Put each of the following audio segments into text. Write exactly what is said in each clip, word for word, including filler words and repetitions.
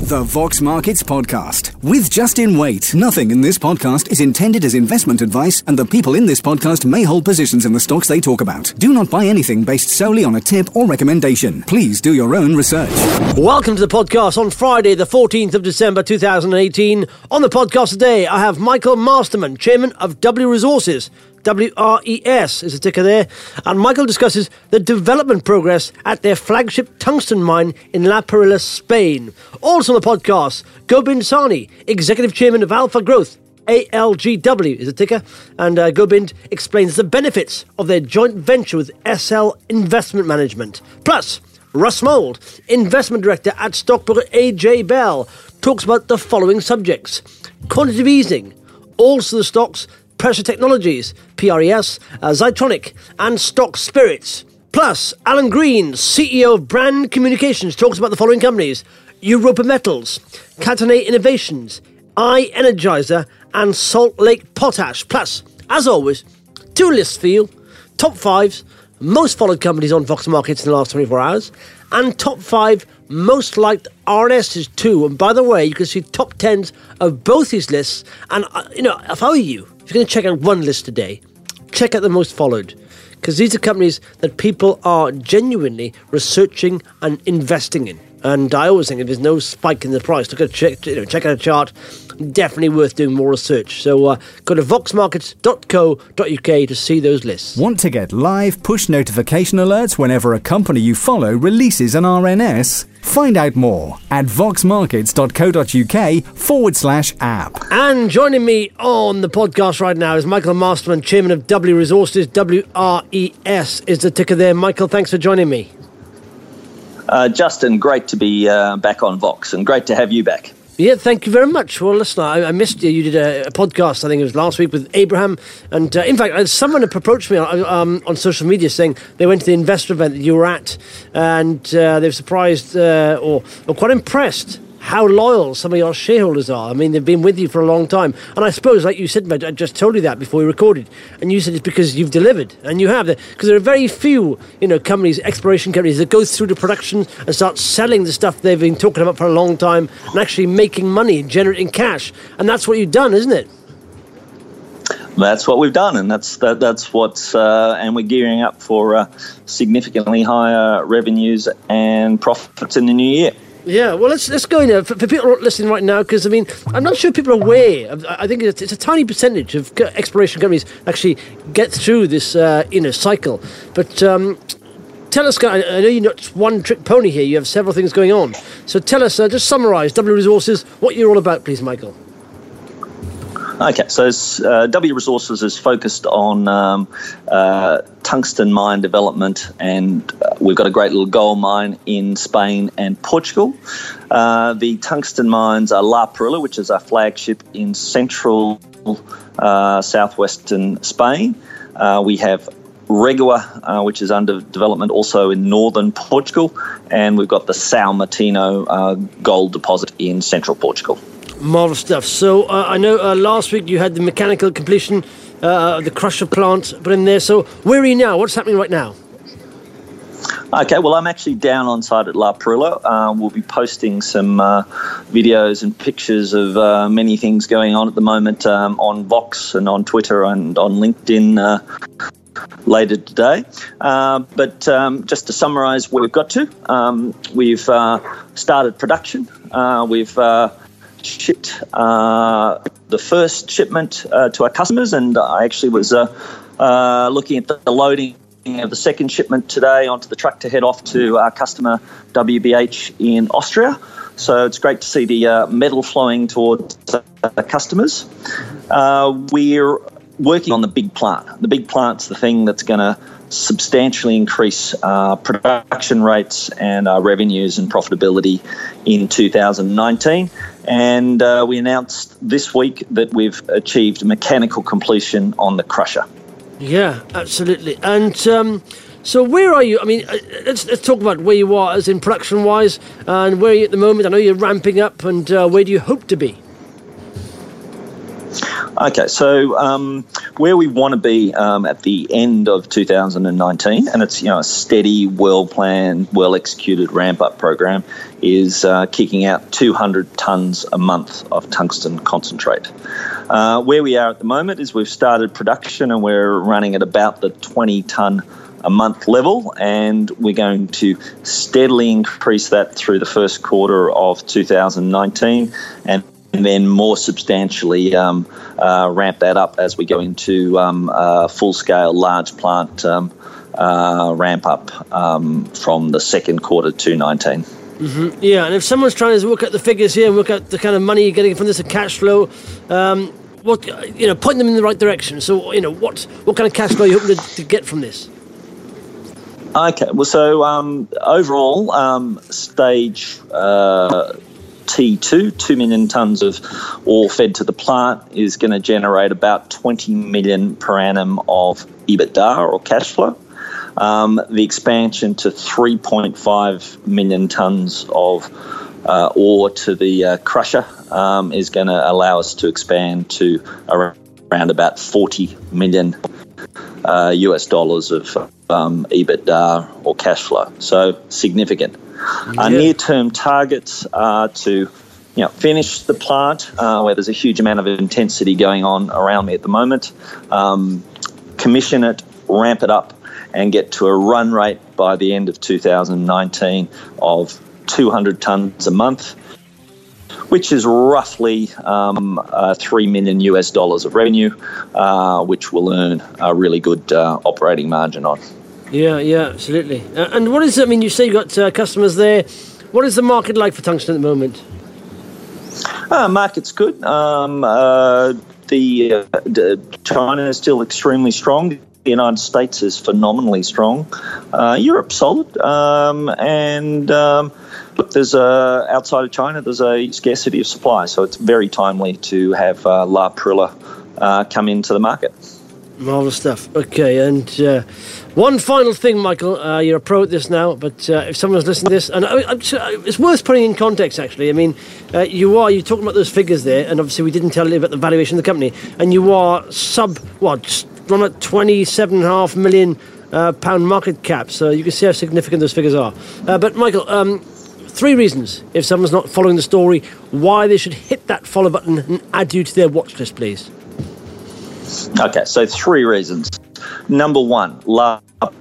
The Vox Markets Podcast with Justin Waite. Nothing in this podcast is intended as investment advice, and the people in this podcast may hold positions in the stocks they talk about. Do not buy anything based solely on a tip or recommendation. Please do your own research. Welcome to the podcast on Friday, the fourteenth of December, two thousand eighteen. On the podcast today, I have Michael Masterman, Chairman of W Resources. W R E S is the ticker there. And Michael discusses the development progress at their flagship tungsten mine in La Perla, Spain. Also on the podcast, Gobind Sahni, Executive Chairman of Alpha Growth. A L G W is the ticker. And uh, Gobind explains the benefits of their joint venture with S L Investment Management. Plus, Russ Mould, Investment Director at stockbroker A J Bell, talks about the following subjects: quantitative easing, also the stocks, Pressure Technologies, P R E S, uh, Zytronic, and Stock Spirits. Plus, Alan Green, C E O of Brand Communications, talks about the following companies: Europa Metals, Catanay Innovations, iEnergizer, and Salt Lake Potash. Plus, as always, two lists for you: top fives, most followed companies on Vox Markets in the last twenty-four hours, and top five most liked R N Ss too. And by the way, you can see top tens of both these lists. And, uh, you know, if I were you, if you're going to check out one list today, check out the most followed, because these are companies that people are genuinely researching and investing in. And I always think if there's no spike in the price, look at check, you know, check out a chart. Definitely worth doing more research. So uh, go to vox markets dot co dot uk to see those lists. Want to get live push notification alerts whenever a company you follow releases an R N S? Find out more at vox markets dot co dot uk forward slash app. And joining me on the podcast right now is Michael Masterman, Chairman of W Resources. W R E S is the ticker there. Michael, thanks for joining me. Uh, Justin, great to be uh, back on Vox, and great to have you back. Yeah, thank you very much. Well, listen, I, I missed you. You did a, a podcast, I think it was last week, with Abraham. And uh, in fact, someone approached me on, um, on social media saying they went to the investor event that you were at, and uh, they were surprised uh, or, or quite impressed how loyal some of your shareholders are. I mean, they've been with you for a long time. And I suppose, like you said, I just told you that before we recorded. And you said it's because you've delivered. And you have. Because there are very few, you know, companies, exploration companies, that go through the production and start selling the stuff they've been talking about for a long time and actually making money and generating cash. And that's what you've done, isn't it? That's what we've done, and that's that, that's what's uh, and we're gearing up for uh, significantly higher revenues and profits in the new year. Yeah, well, let's let's go in there for, for people listening right now, because I mean, I'm not sure people are aware of, I think it's, it's a tiny percentage of exploration companies actually get through this uh, you know cycle. But um, tell us, I know you're not just one trick pony here. You have several things going on. So tell us, uh, just summarise W Resources, what you're all about, please, Michael. Okay, so uh, W Resources is focused on um, uh, tungsten mine development, and uh, we've got a great little gold mine in Spain and Portugal. Uh, the tungsten mines are La Perla, which is our flagship in central uh, southwestern Spain. Uh, we have Regua, uh, which is under development also in northern Portugal, and we've got the São Martinho uh, gold deposit in central Portugal. Marvellous stuff. So uh, I know uh, last week you had the mechanical completion uh, of the crusher plant put in there. So where are you now? What's happening right now? Okay, well, I'm actually down on site at La Perla. Um, we'll be posting some uh, videos and pictures of uh, many things going on at the moment um, on Vox and on Twitter and on LinkedIn uh, later today. Uh, but um, just to summarise where we've got to, um, we've uh, started production. Uh, we've uh, shipped uh, the first shipment uh, to our customers, and I actually was uh, uh, looking at the loading of the second shipment today onto the truck to head off to our customer W B H in Austria. So it's great to see the uh, metal flowing towards uh, customers. Uh, we're working on the big plant. The big plant's the thing that's going to substantially increase uh, production rates and uh, revenues and profitability in two thousand nineteen. And uh, we announced this week that we've achieved mechanical completion on the crusher. Yeah, absolutely. And um, so where are you? I mean, let's let's talk about where you are as in production-wise and where are you at the moment. I know you're ramping up, and uh, where do you hope to be? Okay, so um, where we want to be um, at the end of two thousand nineteen, and it's you know a steady, well-planned, well-executed ramp-up program, is uh, kicking out two hundred tonnes a month of tungsten concentrate. Uh, where we are at the moment is we've started production and we're running at about the twenty tonne a month level, and we're going to steadily increase that through the first quarter of two thousand nineteen, and and then more substantially um, uh, ramp that up as we go into um, uh, full-scale large plant um, uh, ramp up um, from the second quarter to nineteen. Mm-hmm. Yeah, and if someone's trying to work out the figures here and work out the kind of money you're getting from this, a cash flow, um, what you know, point them in the right direction. So, you know, what what kind of cash flow are you hoping to, to get from this? Okay, well, so um, overall, um, stage uh, T two, two million tonnes of ore fed to the plant, is going to generate about twenty million per annum of EBITDA or cash flow. Um, the expansion to three point five million tonnes of uh, ore to the uh, crusher um, is going to allow us to expand to around about forty million uh, U S dollars of um, EBITDA or cash flow. So significant. Yeah. Our near-term targets are to, you know, finish the plant uh, where there's a huge amount of intensity going on around me at the moment, um, commission it, ramp it up, and get to a run rate by the end of two thousand nineteen of two hundred tonnes a month, which is roughly um, uh, three million U S dollars of revenue, uh, which will earn a really good uh, operating margin on. Yeah, yeah, absolutely. Uh, and what is, I mean, you say you've got uh, customers there. What is the market like for tungsten at the moment? Uh, market's good. Um, uh, the, uh, the China is still extremely strong. The United States is phenomenally strong. Uh, Europe's solid. Um, and um, look, there's a, outside of China, there's a scarcity of supply. So it's very timely to have uh, La Perla uh, come into the market. Marvellous stuff. Okay, and uh, one final thing, Michael. Uh, you're a pro at this now, but uh, if someone's listening to this, and I, I'm, it's worth putting in context, actually. I mean, uh, you are, you're talking about those figures there, and obviously we didn't tell you about the valuation of the company, and you are sub, what, just run at twenty-seven point five million uh, pound market cap, so you can see how significant those figures are. Uh, but, Michael, um, three reasons, if someone's not following the story, why they should hit that follow button and add you to their watch list, please. Okay, so three reasons. Number one, La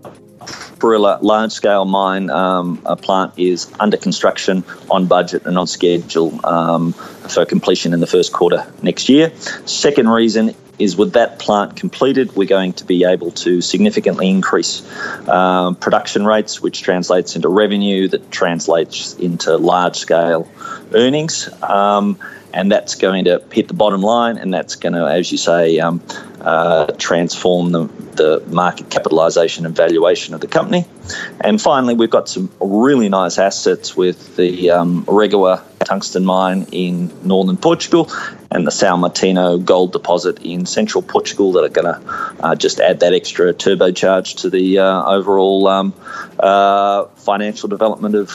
Perla large-scale mine um, a plant is under construction, on budget and on schedule um, for completion in the first quarter next year. Second reason is with that plant completed, we're going to be able to significantly increase um, production rates, which translates into revenue, that translates into large-scale earnings. Um, And that's going to hit the bottom line, and that's going to, as you say, um, uh, transform the, the market capitalisation and valuation of the company. And finally, we've got some really nice assets with the um, Regoa tungsten mine in northern Portugal and the São Martinho gold deposit in central Portugal that are going to uh, just add that extra turbocharge to the uh, overall um, uh, financial development of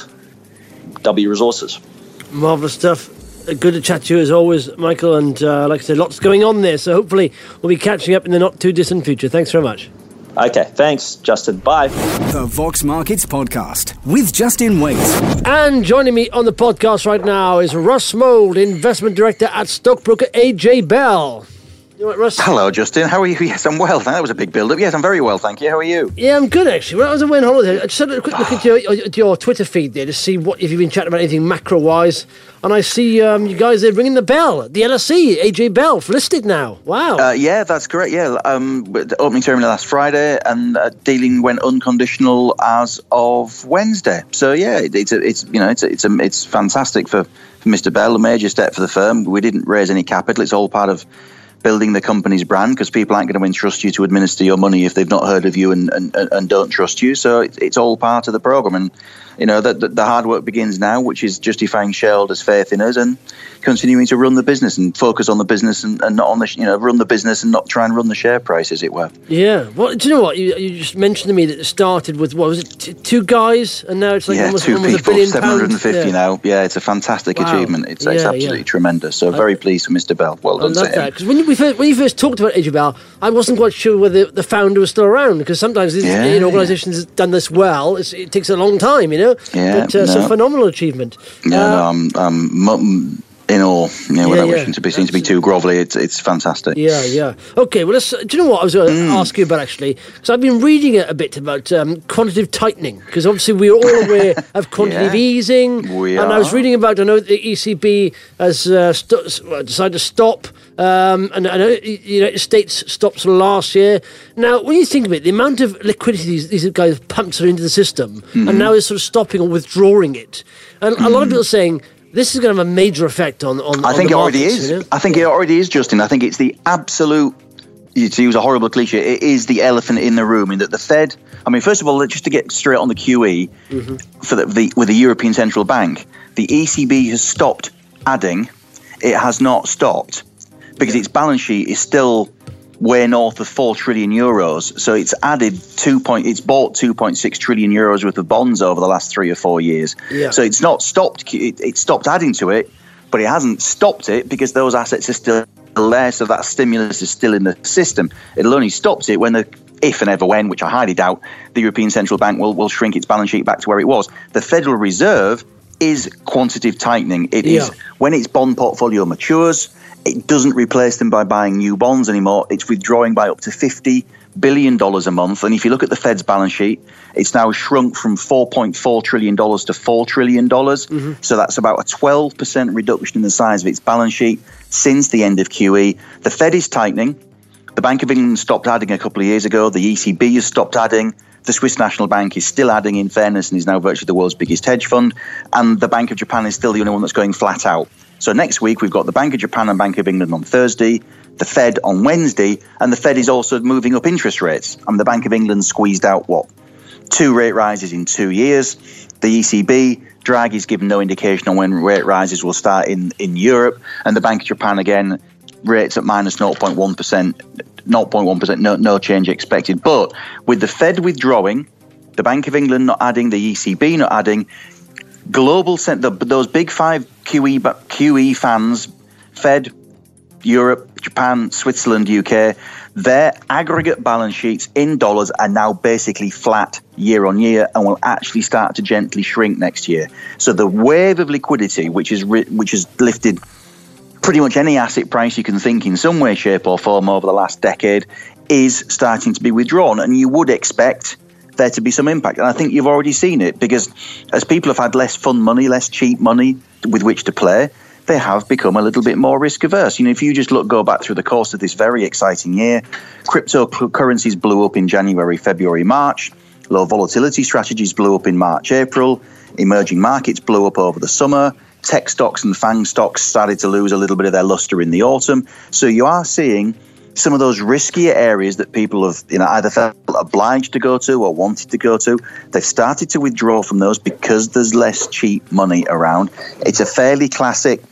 W Resources. Marvellous stuff. Good to chat to you as always, Michael, and uh, like I said, lots going on there, so hopefully we'll be catching up in the not too distant future. Thanks very much. Okay, thanks, Justin. Bye. The Vox Markets Podcast with Justin Waite. And joining me on the podcast right now is Russ Mould, Investment Director at stockbroker A J Bell. You all right, Russ? Hello, Justin. How are you? Yes, I'm well. That was a big build-up. Yes, I'm very well, thank you. How are you? Yeah, I'm good, actually. When I was away on holiday, I just had a quick look at your, at your Twitter feed there to see what if you've been chatting about anything macro-wise. And I see um, you guys are ringing the bell. The L S E, A J Bell, listed now. Wow. Uh, yeah, that's correct. Yeah, um, the opening ceremony last Friday, and uh, dealing went unconditional as of Wednesday. So yeah, it, it's a, it's you know it's a, it's a, it's fantastic for, for Mister Bell. A major step for the firm. We didn't raise any capital. It's all part of building the company's brand, because people aren't going to entrust you to administer your money if they've not heard of you and and, and don't trust you. So it, it's all part of the program, and you know the, the, the hard work begins now, which is justifying shareholders' faith in us and continuing to run the business and focus on the business and, and not on the you know run the business and not try and run the share price, as it were. Yeah. Well, do you know what you, you just mentioned to me that it started with what was it t- two guys, and now it's like yeah, almost, two almost people, a billion seven hundred fifty pounds. now. Yeah, it's a fantastic wow. achievement. It's, yeah, it's absolutely yeah. tremendous. So I, very pleased for Mister Bell. Well I done love to him. that, because when you, we first, when you first talked about A J Bell, I wasn't quite sure whether the founder was still around, because sometimes these Yeah, you know, organisations have done this well. It's, it takes a long time, you know. Yeah, but uh, it's no. a phenomenal achievement. Yeah, Uh, no, I'm, I'm m- in awe. You know, Yeah, without yeah, wishing to be seen to be too grovelly, it's it's fantastic. Yeah, yeah. Okay, well, let's, do you know what I was going to Mm. ask you about, actually? Because I've been reading a, a bit about um, quantitative tightening, because obviously we're all aware of quantitative Yeah, easing. we and I was are. reading about, I know the E C B has uh, st- well, decided to stop, um, and I know the United States stopped last year. Now, when you think of it, the amount of liquidity these, these guys pumped into the system, Mm-hmm. and now is sort of stopping or withdrawing it. And a lot of people are saying, this is going to have a major effect on, on I on think the it already markets, is. you know? I think it already is, Justin. I think it's the absolute, to use a horrible cliche, it is the elephant in the room in that the Fed, I mean, first of all, just to get straight on the Q E, Mm-hmm. for the, the with the European Central Bank, the E C B has stopped adding. It has not stopped because its balance sheet is still way north of four trillion euros. So it's added two point, it's bought two point six trillion euros worth of bonds over the last three or four years. Yeah. So it's not stopped, it, it stopped adding to it, but it hasn't stopped it because those assets are still there. So that stimulus is still in the system. It'll only stop it when the, if and ever when, which I highly doubt, the European Central Bank will, will shrink its balance sheet back to where it was. The Federal Reserve is quantitative tightening. It Yeah. is when its bond portfolio matures, it doesn't replace them by buying new bonds anymore. It's withdrawing by up to fifty billion dollars a month. And if you look at the Fed's balance sheet, it's now shrunk from four point four trillion dollars to four trillion dollars. Mm-hmm. So that's about a twelve percent reduction in the size of its balance sheet since the end of Q E. The Fed is tightening. The Bank of England stopped adding a couple of years ago. The E C B has stopped adding. The Swiss National Bank is still adding, in fairness, and is now virtually the world's biggest hedge fund. And the Bank of Japan is still the only one that's going flat out. So next week, we've got the Bank of Japan and Bank of England on Thursday, the Fed on Wednesday, and the Fed is also moving up interest rates. And the Bank of England squeezed out, what, two rate rises in two years. The E C B, Draghi's given no indication on when rate rises will start in, in Europe. And the Bank of Japan, again, rates at minus zero point one percent, zero point one percent, no, no change expected. But with the Fed withdrawing, the Bank of England not adding, the E C B not adding, global cent- the, those big five Q E Q E fans, Fed, Europe, Japan, Switzerland, U K, their aggregate balance sheets in dollars are now basically flat year on year and will actually start to gently shrink next year. So the wave of liquidity, which is ri- which has lifted pretty much any asset price you can think in some way, shape or form over the last decade, is starting to be withdrawn. And you would expect there to be some impact. And I think you've already seen it, because as people have had less fun money, less cheap money with which to play, they have become a little bit more risk averse. You know, if you just look, go back through the course of this very exciting year, cryptocurrencies blew up in January, February, March. Low volatility strategies blew up in March, April. Emerging markets blew up over the summer. Tech stocks and FANG stocks started to lose a little bit of their luster in the autumn. So you are seeing some of those riskier areas that people have, you know, either felt obliged to go to or wanted to go to. They've started to withdraw from those because there's less cheap money around. It's a fairly classic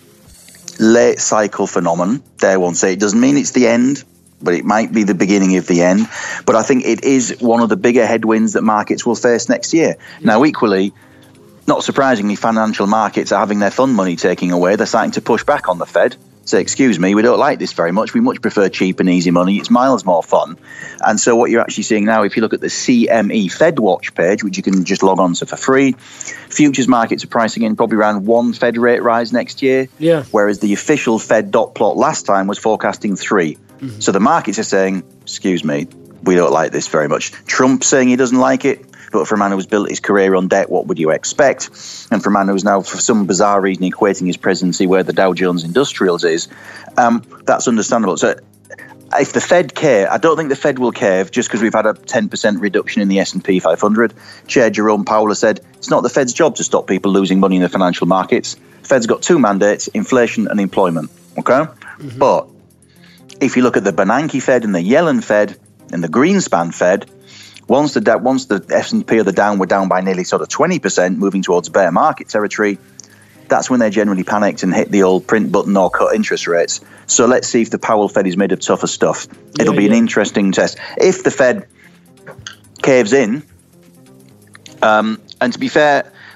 late cycle phenomenon. Dare one say it doesn't mean it's the end, but it might be the beginning of the end. But I think it is one of the bigger headwinds that markets will face next year. Now, equally, not surprisingly, financial markets are having their fund money taken away. They're starting to push back on the Fed. Say, excuse me, we don't like this very much. We much prefer cheap and easy money. It's miles more fun. And so what you're actually seeing now, if you look at the C M E Fed Watch page, which you can just log on to for free, futures markets are pricing in probably around one Fed rate rise next year. Yeah. Whereas the official Fed dot plot last time was forecasting three. Mm-hmm. So the markets are saying, excuse me, we don't like this very much. Trump saying he doesn't like it. But for a man who's built his career on debt, what would you expect? And for a man who's now, for some bizarre reason, equating his presidency where the Dow Jones Industrials is, um, that's understandable. So if the Fed care, I don't think the Fed will cave just because we've had a ten percent reduction in the S and P five hundred. Chair Jerome Powell has said it's not the Fed's job to stop people losing money in the financial markets. The Fed's got two mandates, inflation and employment. Okay? Mm-hmm. But if you look at the Bernanke Fed and the Yellen Fed and the Greenspan Fed, Once the once the S and P or the Dow were down by nearly sort of twenty percent, moving towards bear market territory, that's when they generally panicked and hit the old print button or cut interest rates. So let's see if the Powell Fed is made of tougher stuff. It'll yeah, be yeah. an interesting test. If the Fed caves in, um, and to be fair,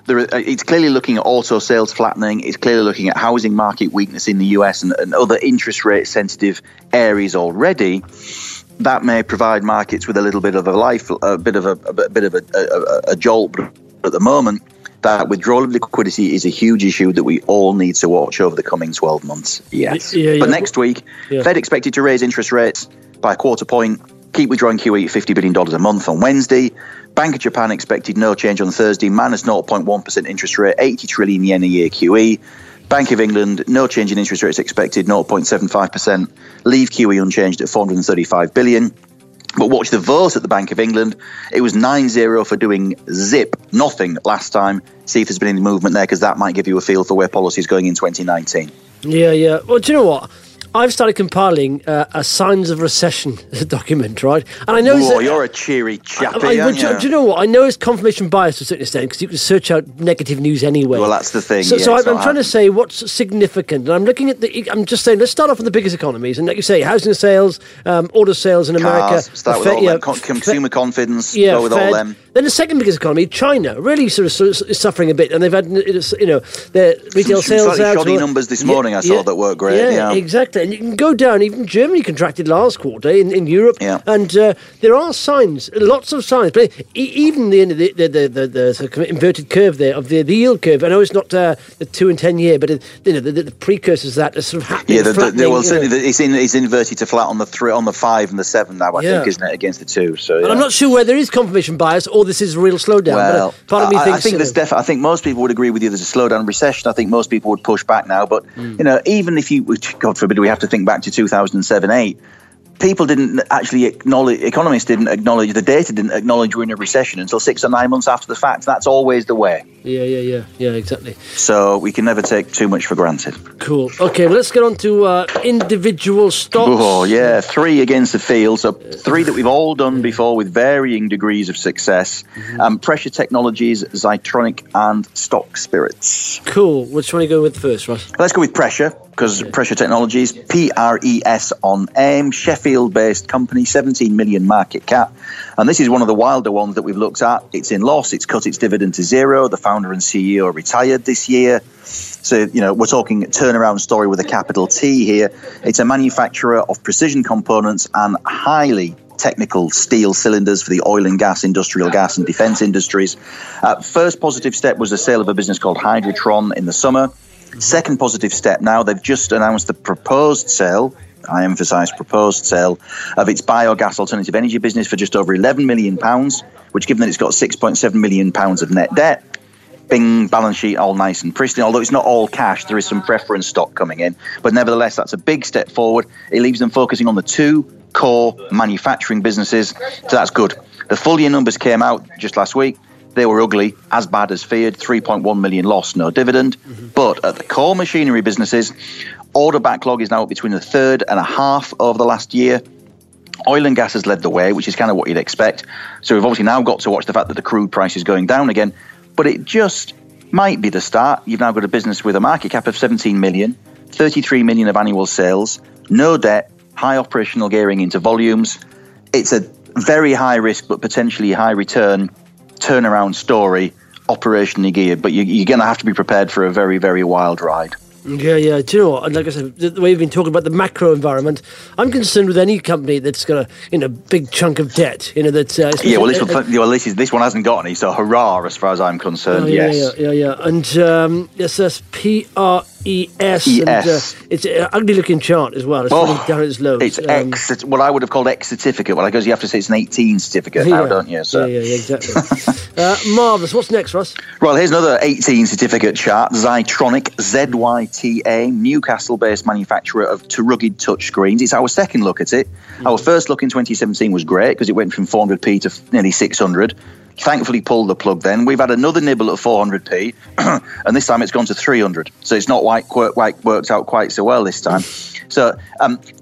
there are, it's clearly looking at auto sales flattening. It's clearly looking at housing market weakness in the U S and, and other interest rate sensitive areas already. That may provide markets with a little bit of a life, a bit of a, a bit of a, a, a jolt. But at the moment, that withdrawal of liquidity is a huge issue that we all need to watch over the coming twelve months. Yes. Yeah, yeah. But next week, yeah. Fed expected to raise interest rates by a quarter point, keep withdrawing Q E at fifty billion dollars a month on Wednesday. Bank of Japan expected no change on Thursday, minus zero point one percent interest rate, eighty trillion yen a year Q E. Bank of England, no change in interest rates expected, zero point seven five percent. Leave Q E unchanged at four hundred thirty-five billion. But watch the vote at the Bank of England. It was nine zero for doing zip, nothing last time. See if there's been any movement there, because that might give you a feel for where policy is going in twenty nineteen. Yeah, yeah. Well, do you know what? I've started compiling uh, a signs of recession document, right? And I know Whoa, you're a cheery chappy, I, I, aren't you? you? Do you know what? I know it's confirmation bias to a certain extent, because you can search out negative news anyway. Well, that's the thing. So, yeah, so I'm, I'm trying happening. to say what's significant. And I'm looking at the. I'm just saying, let's start off with the biggest economies, and like you say, housing sales, um, auto sales in America. Cars, start with Fed, all yeah, them. Con- consumer Fed, confidence. Yeah, go with Fed. all them. Then the second biggest economy, China, really sort of, sort of is suffering a bit, and they've had, you know, their retail Some sales slightly out. shoddy well, numbers this yeah, morning. I saw yeah, that weren't great. Yeah, Yeah, exactly. And you can go down. Even Germany contracted last quarter in, in Europe, yeah. and uh, there are signs, lots of signs. But e- even the the the, the, the, the sort of inverted curve there of the, the yield curve. I know it's not uh, the two and ten year, but it, you know the, the, the precursors of that are sort of happening. Yeah, the, the, the, well, you certainly know. the, it's in it's inverted to flat on the three, on the five and the seven now. I Yeah. think, isn't it, against the two? So, yeah. And I'm not sure whether there is confirmation bias or this is a real slowdown. Well, but part of me I, thinks I think you there's know, definitely. I think most people would agree with you. There's a slowdown, recession. I think most people would push back now. But Mm. you know, even if you, God forbid, we have to think back to two thousand seven, eight. People didn't actually acknowledge, economists didn't acknowledge, the data didn't acknowledge we're in a recession until six or nine months after the fact. That's always the way. Yeah, yeah, yeah, yeah, exactly. So we can never take too much for granted. Cool. Okay, well, let's get on to uh, individual stocks. Oh, yeah, three against the field. So three that we've all done before with varying degrees of success. Mm-hmm. Um, Pressure Technologies, Zytronic and Stock Spirits. Cool. Which one are you going with first, Ross? Let's go with Pressure, because okay. Pressure Technologies, P R E S on AIM, Sheffield-based company, seventeen million market cap. And this is one of the wilder ones that we've looked at. It's in loss. It's cut its dividend to zero. The founder and C E O retired this year. So, you know, we're talking turnaround story with a capital T here. It's a manufacturer of precision components and highly technical steel cylinders for the oil and gas, industrial gas and defence industries. Uh, first positive step was the sale of a business called Hydrotron in the summer. Second positive step now, they've just announced the proposed sale, I emphasise proposed sale, of its biogas alternative energy business for just over eleven million pounds, which, given that it's got six point seven million pounds of net debt, bing, balance sheet all nice and pristine. Although it's not all cash, there is some preference stock coming in. But nevertheless, that's a big step forward. It leaves them focusing on the two core manufacturing businesses, so that's good. The full year numbers came out just last week. They were ugly, as bad as feared, three point one million loss, no dividend. Mm-hmm. But at the core machinery businesses, order backlog is now up between a third and a half over the last year. Oil and gas has led the way, which is kind of what you'd expect. So we've obviously now got to watch the fact that the crude price is going down again. But it just might be the start. You've now got a business with a market cap of seventeen million, thirty-three million of annual sales, no debt, high operational gearing into volumes. It's a very high risk but potentially high return turnaround story, operationally geared, but you, you're going to have to be prepared for a very, very wild ride. Yeah, yeah. Do you know what? Like I said, the way we've been talking about the macro environment, I'm concerned with any company that's got a you know big chunk of debt. You know that. Uh, yeah, well, this one, uh, well, this is this one hasn't got any, so hurrah as far as I'm concerned. Oh, yeah, yes. Yeah, yeah, yeah. And um, yes, that's P R E S. E S. And uh, it's an ugly looking chart as well. It's oh, running down at its lows. It's um, X. What I would have called X certificate. Well, I guess you have to say it's an eighteen certificate yeah, now, don't you? So. Yeah, yeah, yeah, exactly. uh, marvellous. What's next, Russ? Well, here's another eighteen certificate chart. Zytronic, Z Y T A, Newcastle-based manufacturer of rugged touchscreens. It's our second look at it. Mm. Our first look in twenty seventeen was great because it went from four hundred p to nearly six hundred. Thankfully pulled the plug then. We've had another nibble at four hundred p, and this time it's gone to three hundred. So it's not quite, quite worked out quite so well this time. So um,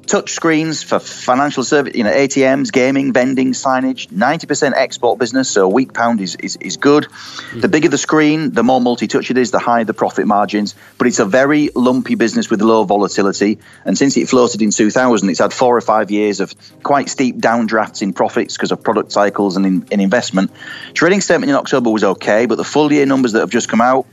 touch screens for financial service, you know, A T Ms, gaming, vending, signage, ninety percent export business, so a weak pound is, is, is good. Mm. The bigger the screen, the more multi-touch it is, the higher the profit margins. But it's a very lumpy business with low volatility. And since it floated in two thousand, it's had four or five years of quite steep downdrafts in profits because of product cycles and in, in investment. Trading statement in October was okay, but the full year numbers that have just come out,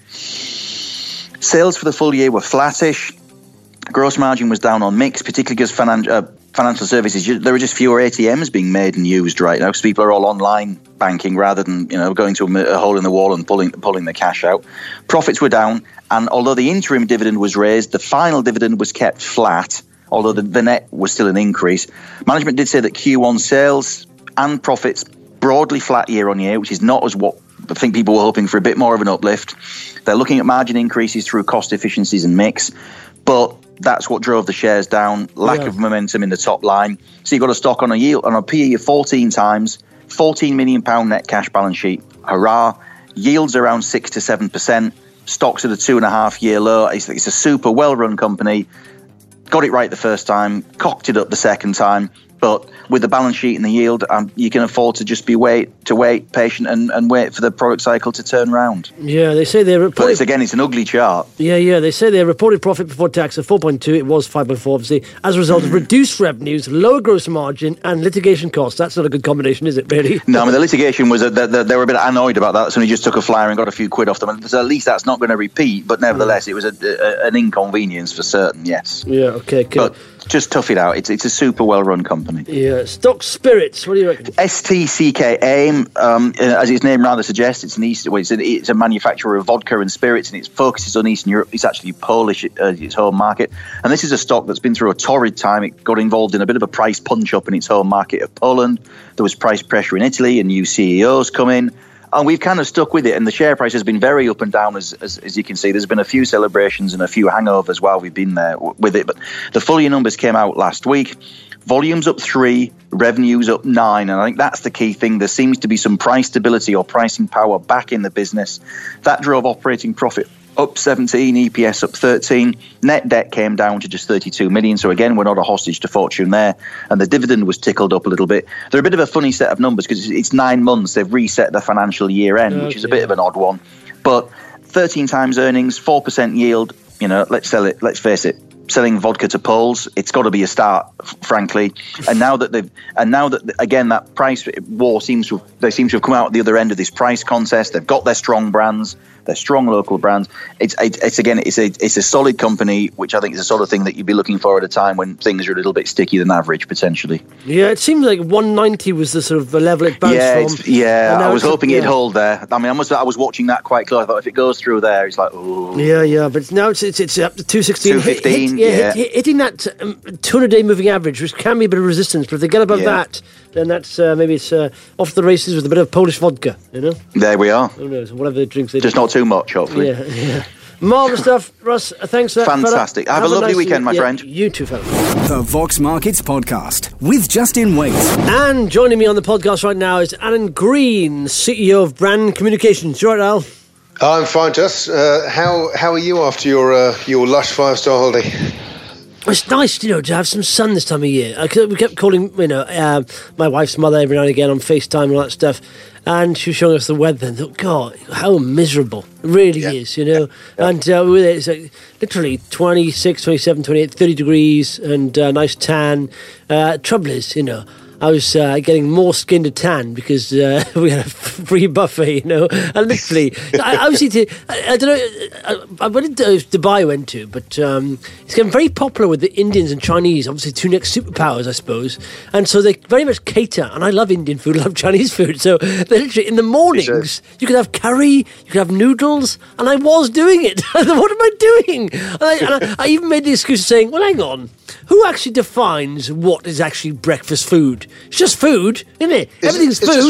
sales for the full year were flattish. Gross margin was down on mix, particularly because finan- uh, financial services, there are just fewer A T Ms being made and used right now because people are all online banking rather than, you know, going to a, a hole in the wall and pulling pulling the cash out. Profits were down, and although the interim dividend was raised, the final dividend was kept flat, although the, the net was still an increase. Management did say that Q one sales and profits broadly flat year on year, which is not as what I think people were hoping for, a bit more of an uplift. They're looking at margin increases through cost efficiencies and mix, but that's what drove the shares down. Lack yeah. of momentum in the top line. So you've got a stock on a yield on a P E of fourteen times, fourteen million pound net cash balance sheet. Hurrah! Yields around six to seven percent. Stocks at a two and a half year low. It's, it's a super well run company. Got it right the first time. Cocked it up the second time. But with the balance sheet and the yield, um, you can afford to just be wait to wait, patient, and, and wait for the product cycle to turn round. Yeah, they say they're reported. But it's, again, it's an ugly chart. Yeah, yeah. They say their reported profit before tax of four point two. It was five point four, obviously, as a result of reduced revenues, lower gross margin, and litigation costs. That's not a good combination, is it? Really? No, I mean the litigation was a, they, they were a bit annoyed about that. Somebody just took a flyer and got a few quid off them. So at least that's not going to repeat. But nevertheless, it was a, a, an inconvenience for certain. Yes. Yeah. Okay. Cool. But just tough it out. It's it's a super well run company. Yeah. Stock Spirits. What do you reckon? S T C K AIM, um, as its name rather suggests, it's an East. Well, it's, a, it's a manufacturer of vodka and spirits, and it focuses on Eastern Europe. It's actually Polish, uh, its home market, and this is a stock that's been through a torrid time. It got involved in a bit of a price punch up in its home market of Poland. There was price pressure in Italy, and new C E Os come in. And we've kind of stuck with it, and the share price has been very up and down, as, as as you can see. There's been a few celebrations and a few hangovers while we've been there with it. But the full year numbers came out last week. Volumes up three, revenues up nine, and I think that's the key thing. There seems to be some price stability or pricing power back in the business. That drove operating profit up seventeen, E P S up thirteen. Net debt came down to just thirty-two million. So again, we're not a hostage to fortune there. And the dividend was tickled up a little bit. They're a bit of a funny set of numbers because it's nine months. They've reset the financial year end, okay, which is a bit of an odd one. But thirteen times earnings, four percent yield. You know, let's sell it. Let's face it. Selling vodka to Poles, it's got to be a start, f- frankly. And now that they've, and now that again that price war seems to, have, they seem to have come out at the other end of this price contest. They've got their strong brands, their strong local brands. It's, it's, it's again, it's a, it's a solid company, which I think is the sort of thing that you'd be looking for at a time when things are a little bit stickier than average, potentially. Yeah, it seems like one ninety was the sort of the level it bounced yeah, from. It's, yeah, I was hoping yeah. it'd hold there. I mean, I must, I was watching that quite close. I thought if it goes through there, it's like, oh. Yeah, yeah, but now it's it's, it's up to two sixteen. two fifteen, hit, hit, yeah. Hit, hit, hitting that um, two hundred day moving average, which can be a bit of resistance, but if they get above yeah. that, then that's uh, maybe it's uh, off the races with a bit of Polish vodka, you know? There we are. Who knows, whatever the drinks they Just do. not too much, hopefully. Yeah, yeah. Marvellous stuff, Russ. Uh, thanks for that. Fantastic. Have, Have a lovely nice weekend, my yeah, friend. You too, fella. The Vox Markets Podcast with Justin Waite. And joining me on the podcast right now is Alan Green, C E O of Brand Communications. You all right, Al? I'm fine, Just. Uh, how how are you after your uh, your lush five star holiday? It's nice, you know, to have some sun this time of year. I, we kept calling, you know, uh, my wife's mother every now and again on FaceTime and all that stuff, and she was showing us the weather and thought, God, how miserable it really yeah. is, you know. Yeah. And uh, with it, it's like literally twenty-six, twenty-seven, twenty-eight, thirty degrees and uh, nice tan. Uh, trouble is, you know, I was uh, getting more skin to tan because uh, we had a free buffet, you know. And literally, I, obviously, to, I, I don't know, I, I went into Dubai, I went to, but um, it's getting very popular with the Indians and Chinese, obviously two next superpowers, I suppose. And so they very much cater, and I love Indian food, I love Chinese food. So they literally, in the mornings, you could have curry, you could have noodles, and I was doing it. What am I doing? And I, and I, I even made the excuse of saying, well, hang on, who actually defines what is actually breakfast food? It's just food, isn't it? It's, Everything's it's food. Just food.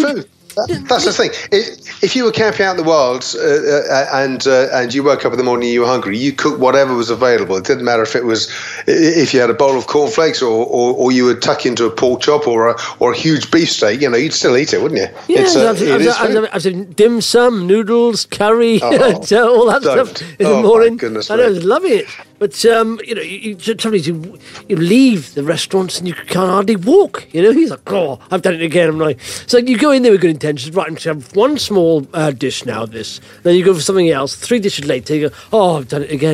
That, that's the thing. It, if you were camping out in the wilds uh, uh, and uh, and you woke up in the morning and you were hungry, you cooked whatever was available. It didn't matter if it was if you had a bowl of cornflakes or, or, or you would tuck into a pork chop or a, or a huge beefsteak. You know, you'd still eat it, wouldn't you? Yeah, it's, uh, I've, it I've, is I've, I've, I've seen dim sum, noodles, curry, Oh, all that don't. stuff in Oh, the my morning. goodness I know, I me. was loving it. But, um, you know, you, you, sometimes you, you leave the restaurants and you can't hardly walk. You know, he's like, oh, I've done it again. I'm like, so you go in there with good intentions, right, and have one small uh, dish now of this. Then you go for something else. Three dishes later, you go, oh, I've done it again.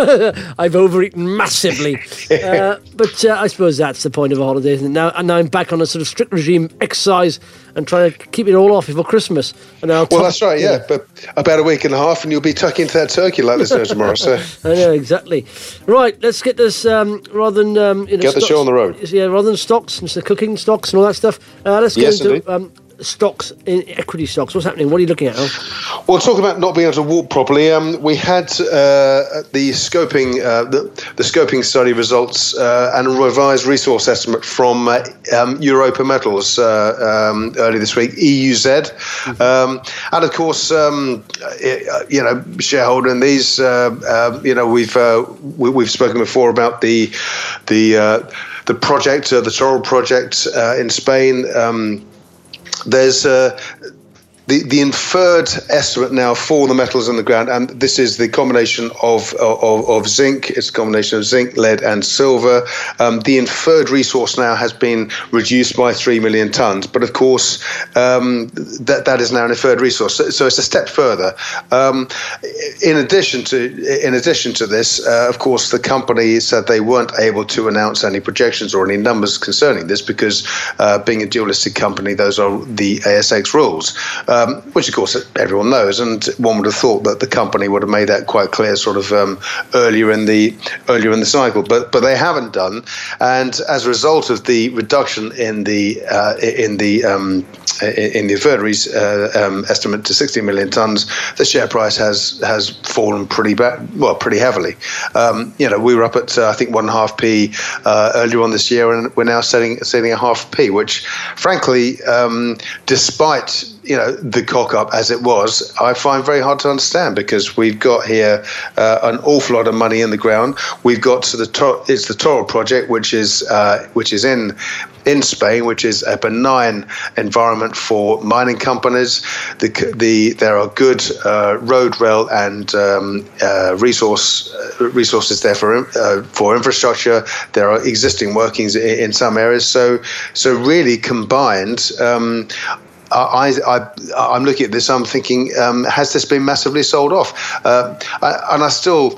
I've overeaten massively. uh, but uh, I suppose that's the point of a holiday, isn't it? Now, and now I'm back on a sort of strict regime exercise and trying to keep it all off before Christmas. And I'll Well, top- that's right, yeah. But about a week and a half and you'll be tucking into that turkey like there's no tomorrow. So I know, exactly. Right, let's get this, um, rather than... Um, you know, Get the stocks- show on the road. Yeah, rather than stocks, instead of cooking stocks and all that stuff, uh, let's Yes, go indeed. into um, stocks, in equity stocks. What's happening? What are you looking at, Al? Well, talking about not being able to walk properly, um, we had uh, the scoping uh, the, the scoping study results uh, and a revised resource estimate from uh, um, Europa Metals uh, um, early this week, E U Z, um, and of course, um, it, you know, shareholder in these, uh, uh, you know, we've uh, we, we've spoken before about the the uh, the project, uh, the Toral project uh, in Spain. Um, There's uh, the the inferred estimate now for the metals in the ground, and this is the combination of of, of zinc. It's a combination of zinc, lead, and silver. Um, the inferred resource now has been reduced by three million tons, but of course um, that that is now an inferred resource. So, so it's a step further. Um, in addition to in addition to this, uh, of course, the company said they weren't able to announce any projections or any numbers concerning this because, uh, being a dual listed company, those are the A S X rules. Um, which, of course, everyone knows, and one would have thought that the company would have made that quite clear, sort of um, earlier in the earlier in the cycle, but but they haven't done. And as a result of the reduction in the uh, in the um, in the inferred uh, um, estimate to sixty million tons, the share price has has fallen pretty bad, well, pretty heavily. Um, you know, we were up at uh, I think one and a half p uh, earlier on this year, and we're now setting setting a half p, which, frankly, um, despite you know, the cock up as it was, I find very hard to understand because we've got here uh, an awful lot of money in the ground. We've got so the Tor- it's the Toral project, which is uh, which is in in Spain, which is a benign environment for mining companies. The the there are good uh, road, rail, and um, uh, resource uh, resources there for uh, for infrastructure. There are existing workings in, in some areas. So so really combined. Um, I, I, I'm looking at this, I'm thinking, um, has this been massively sold off? Uh, I, and I still...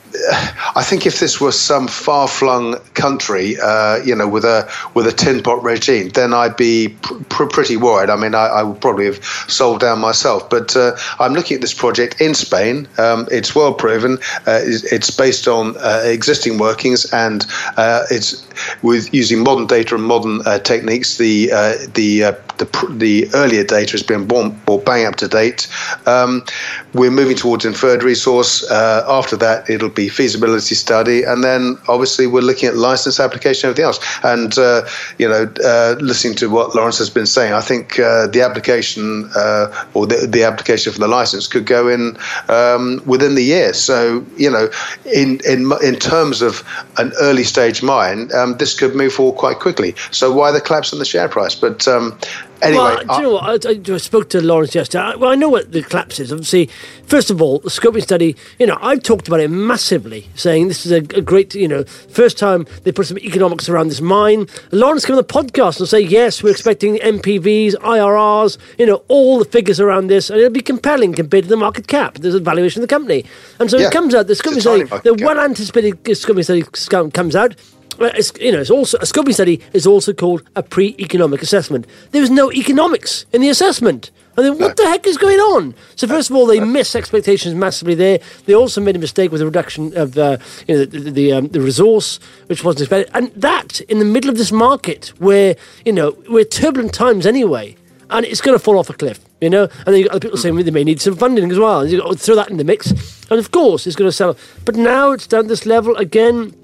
I think if this was some far-flung country, uh, you know, with a with a tin pot regime, then I'd be pr- pretty worried. I mean, I, I would probably have sold down myself. But uh, I'm looking at this project in Spain. Um, it's well proven. Uh, it's, it's based on uh, existing workings, and uh, it's with using modern data and modern uh, techniques. The uh, the uh, the the earlier data has been born, or bang up to date. Um, we're moving towards inferred resource. Uh, after that, it'll be feasibility study, and then obviously we're looking at license application and everything else. And uh, you know, uh, listening to what Lawrence has been saying, I think uh, the application uh, or the, the application for the license could go in um, within the year. So you know, in in in terms of an early stage mine, um, this could move forward quite quickly. So why the collapse in the share price? But um, anyway, well, do you know what? I, I spoke to Lawrence yesterday. I, well, I know what the collapse is. Obviously, first of all, the scoping study, you know, I've talked about it massively, saying this is a, a great, you know, first time they put some economics around this mine. Lawrence came on the podcast and say, yes, we're expecting M P Vs, I R Rs, you know, all the figures around this, and it'll be compelling compared to the market cap. There's a valuation of the company. And so Yeah. it comes out, the scoping It's a tiny study, market the cap. well-anticipated scoping study comes out. Well, It's, you know, it's also a scoping study is also called a pre-economic assessment. There is no economics in the assessment. I mean, what the heck is going on? So first of all, they miss expectations massively there. They also made a mistake with the reduction of uh, you know, the the, um, the resource, which wasn't expected, and that in the middle of this market where you know we're turbulent times anyway, and it's going to fall off a cliff. You know, and then you've got other people saying well, they may need some funding as well. And you've got to throw that in the mix, and of course it's going to sell. But now it's down to this level again.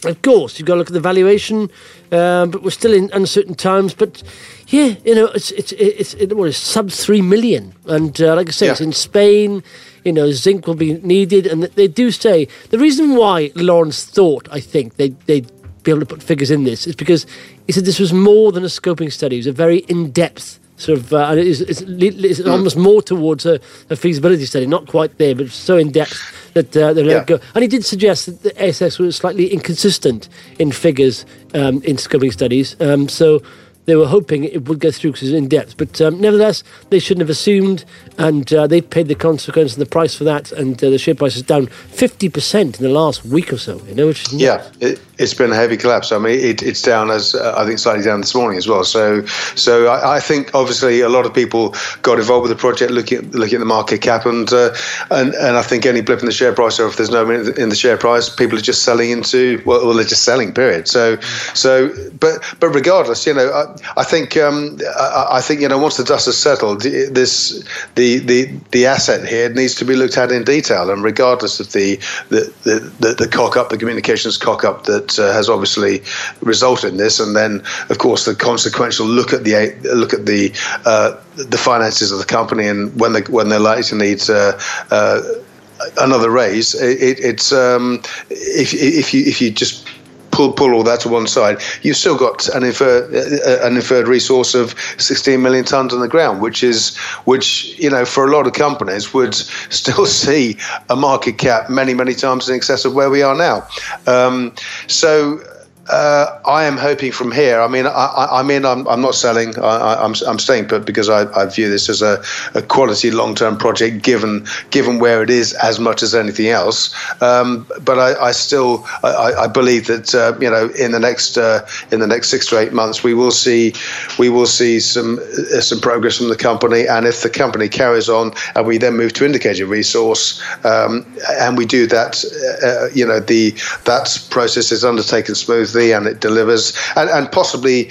Of course, you've got to look at the valuation, uh, but we're still in uncertain times. But yeah, you know, it's it's it's it, what is sub three million, and uh, like I say, yeah. it's in Spain. You know, zinc will be needed, and they do say the reason why Lawrence thought, I think, they they'd be able to put figures in this is because he said this was more than a scoping study; it was a very in-depth sort of, uh, and it's, it's, it's mm. almost more towards a, a feasibility study, not quite there, but so in depth that uh, they let yeah. it go. And he did suggest that the A S X was slightly inconsistent in figures um, in scoping studies, um, so they were hoping it would go through because it was in depth. But um, nevertheless, they shouldn't have assumed, and uh, they paid the consequence and the price for that, and uh, the share price is down fifty percent in the last week or so, you know, which is yeah, it, it's been a heavy collapse. I mean, it, it's down as, uh, I think, slightly down this morning as well. So so I, I think, obviously, a lot of people got involved with the project, looking at, looking at the market cap, and, uh, and and I think any blip in the share price, or if there's no in the share price, people are just selling into, well, well they're just selling, period. So, so but but regardless, you know, I, I think, um, I, I think, you know, once the dust has settled, this the the the asset here needs to be looked at in detail, and regardless of the the the, the, the cock up, the communications cock up that uh, has obviously resulted in this, and then of course the consequential look at the look at the uh, the finances of the company, and when they when they're likely to need uh, uh, another raise, it, it's um, if if you if you just Pull, pull all that to one side, you've still got an inferred, uh, an inferred resource of sixteen million tonnes on the ground, which is, which, you know, for a lot of companies would still see a market cap many, many times in excess of where we are now. Um, so uh, I am hoping from here. I mean, I, I, I mean, I'm, I'm not selling. I, I'm, I'm staying put because I, I view this as a, a quality long-term project, given given where it is, as much as anything else. Um, but I, I still, I, I believe that uh, you know, in the next uh, in the next six to eight months, we will see we will see some uh, some progress from the company. And if the company carries on, and we then move to indicated resource, um, and we do that, uh, you know, the that process is undertaken smoothly, and it delivers, and, and possibly,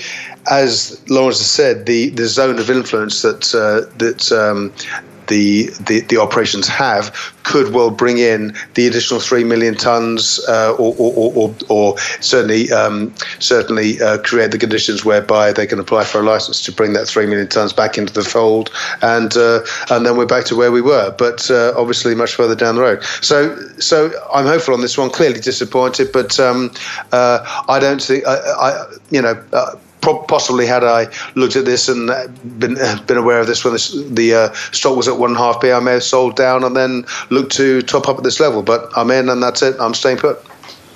as Lawrence has said, the, the zone of influence that uh, that um, the, the the operations have could well bring in the additional three million tonnes, uh, or, or, or, or certainly um, certainly uh, create the conditions whereby they can apply for a license to bring that three million tonnes back into the fold, and uh, and then we're back to where we were, but uh, obviously much further down the road. So so I'm hopeful on this one. Clearly disappointed, but um, uh, I don't think I, I you know. Uh, Possibly, had I looked at this and been been aware of this when this, the uh, stock was at one and a half p, I may have sold down and then looked to top up at this level. But I'm in, and that's it. I'm staying put.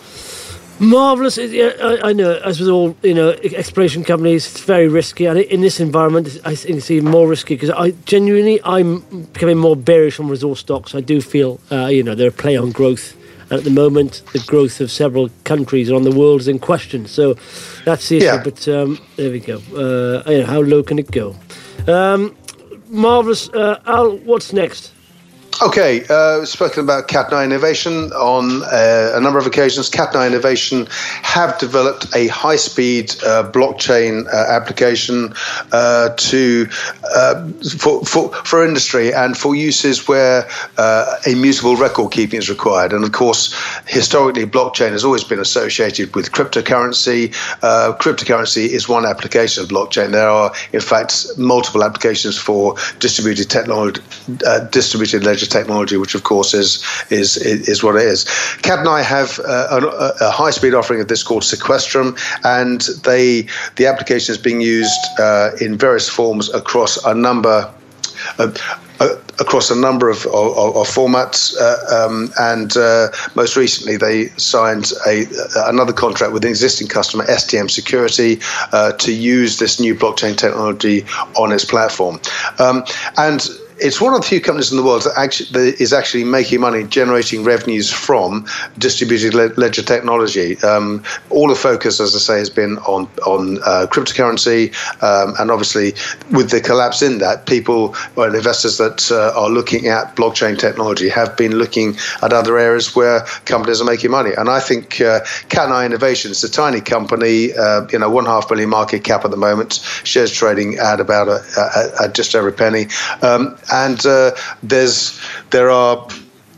Marvellous. I, I know, as with all, you know, exploration companies, it's very risky. And in this environment, I think it's even more risky because I genuinely, I'm becoming more bearish on resource stocks. I do feel, uh, you know, they're a play on growth. And at the moment, the growth of several countries around the world is in question. So that's the issue. Yeah. But um, there we go. Uh, you know, how low can it go? Um, marvellous. Uh, Al, what's next? Okay, uh, spoken about Cat nine Innovation on uh, a number of occasions. Cat nine Innovation have developed a high-speed uh, blockchain uh, application uh, to uh, for, for for industry and for uses where uh, a mutable record keeping is required. And of course, historically, blockchain has always been associated with cryptocurrency. Uh, cryptocurrency is one application of blockchain. There are, in fact, multiple applications for distributed technology, uh, distributed ledger technology, which of course is is is what it is. Cat nine have uh, a, a high-speed offering of this called Sequestrum, and they the application is being used uh, in various forms across a number. Uh, uh, across a number of, of, of formats, uh, um, and uh, most recently they signed a another contract with an existing customer, S T M Security, uh, to use this new blockchain technology on its platform. Um, and it's one of the few companies in the world that actually that is actually making money, generating revenues from distributed ledger technology. Um, all the focus, as I say, has been on on uh, cryptocurrency, um, and obviously with the collapse in that, people or investors that uh, are looking at blockchain technology have been looking at other areas where companies are making money. And I think uh, Cat nine Innovation is a tiny company, uh, you know, one half billion market cap at the moment, shares trading at about a, a, a just over a penny. Um, And uh, there's there are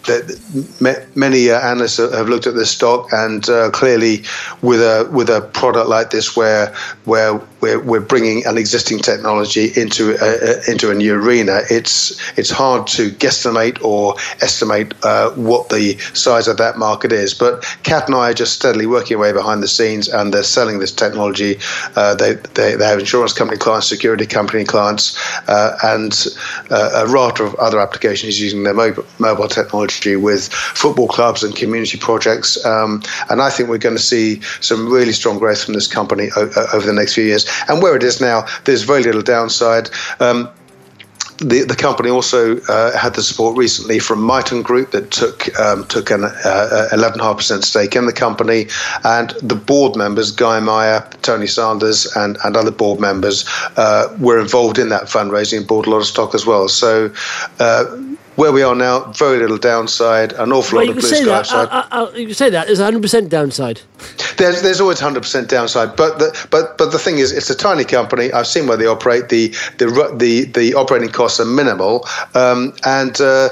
that many uh, analysts have looked at this stock, and uh, clearly, with a with a product like this, where where we're, we're bringing an existing technology into a, into a new arena, it's it's hard to guesstimate or estimate uh, what the size of that market is. But Kat and I are just steadily working away behind the scenes, and they're selling this technology. Uh, they, they they have insurance company clients, security company clients, uh, and uh, a raft of other applications using their mobile, mobile technology with football clubs and community projects. Um, and I think we're going to see some really strong growth from this company o- over the next few years. And where it is now, there's very little downside. Um, The, the company also uh, had the support recently from Miton Group that took um, took an uh, eleven point five percent stake in the company, and the board members, Guy Meyer, Tony Sanders, and, and other board members uh, were involved in that fundraising and bought a lot of stock as well. So uh, where we are now, very little downside, an awful well, lot of blue sky upside. I, I, I, you can say that. There's one hundred percent downside. There's there's always one hundred percent downside, but the, but but the thing is, it's a tiny company. I've seen where they operate. The the the, the operating costs are minimal, um, and uh,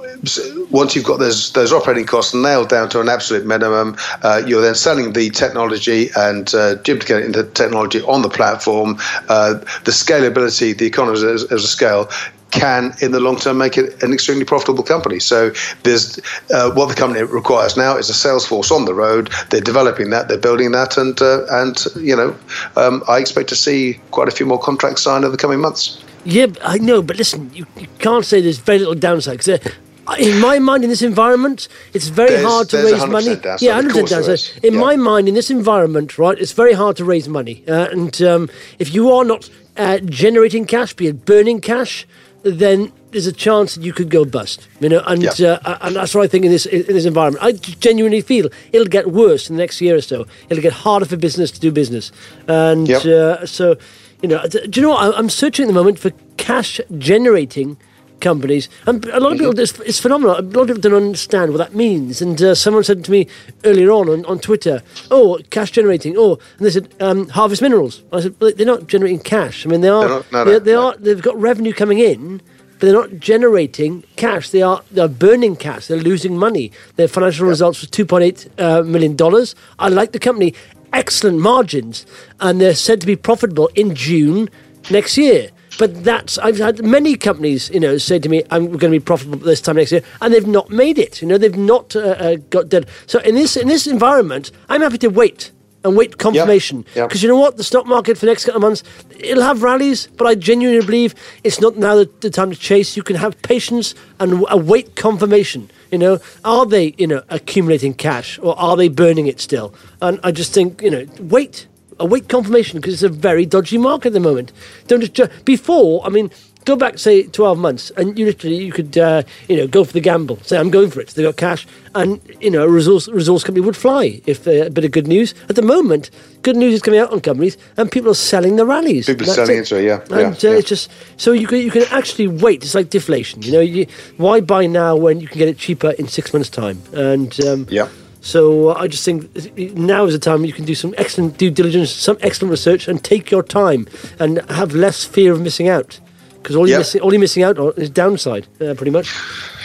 once you've got those those operating costs nailed down to an absolute minimum, uh, you're then selling the technology and uh, duplicating the technology on the platform. Uh, the scalability, the economies of, of scale, can, in the long term, make it an extremely profitable company. So there's uh, what the company requires now is a sales force on the road. They're developing that, they're building that, and uh, and you know, um, I expect to see quite a few more contracts signed over the coming months. Yeah, I know, but listen, you, you can't say there's very little downside, because in my mind, in this environment, it's very there's, hard to raise money. Downside. Yeah, one hundred percent downside. In yeah. my mind, in this environment, right, it's very hard to raise money. Uh, and um, if you are not uh, generating cash, be it burning cash, then there's a chance that you could go bust, you know, and yeah. uh, and that's what I think in this in this environment. I genuinely feel it'll get worse in the next year or so. It'll get harder for business to do business, and yep. uh, so, you know, do you know what? I'm searching at the moment for cash generating companies, and a lot of people, it's, it's phenomenal. A lot of people don't understand what that means. And uh, someone said to me earlier on, on on Twitter, "Oh, cash generating." Oh, and they said um, Harvest Minerals. I said, well, they're not generating cash. I mean, they are. Not, no, they, no, they no. are. They've got revenue coming in, but they're not generating cash. They are. They're burning cash. They're losing money. Their financial yep. results was two point eight uh, million dollars. I like the company. Excellent margins, and they're said to be profitable in June next year. But that's, I've had many companies, you know, say to me, I'm going to be profitable this time next year, and they've not made it. You know, they've not uh, uh, got done. So in this in this environment, I'm happy to wait and wait confirmation. Because yep. yep. you know what? The stock market for the next couple of months, it'll have rallies, but I genuinely believe it's not now the, the time to chase. You can have patience and await confirmation. You know, are they, you know, accumulating cash, or are they burning it still? And I just think, you know, wait. Await confirmation, because it's a very dodgy market at the moment. Don't just ju- before. I mean, go back say twelve months, and you literally you could uh, you know go for the gamble. Say I'm going for it. So they got cash, and you know a resource resource company would fly if uh, a bit of good news. At the moment, good news is coming out on companies, and people are selling the rallies. People are selling into it, yeah. And yeah, uh, yeah. it's just so you can you can actually wait. It's like deflation. You know, you, why buy now when you can get it cheaper in six months' time? And um, yeah. So uh, I just think now is the time you can do some excellent due diligence, some excellent research, and take your time and have less fear of missing out. Because all, yep. all you're missing out on is downside, uh, pretty much.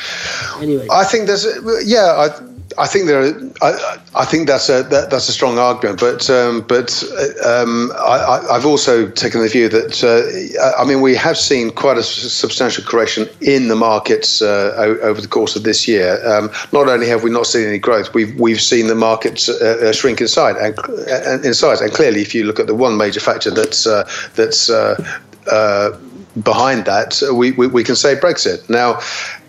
Anyway, I think there's, yeah, I, I think there, are, I, I think that's a that, that's a strong argument. But um, but um, I, I've also taken the view that uh, I mean we have seen quite a substantial correction in the markets uh, over the course of this year. Um, not only have we not seen any growth, we've we've seen the markets uh, shrink inside and, and in size. And clearly, if you look at the one major factor that's uh, that's uh, uh, behind that, we, we we can say Brexit now.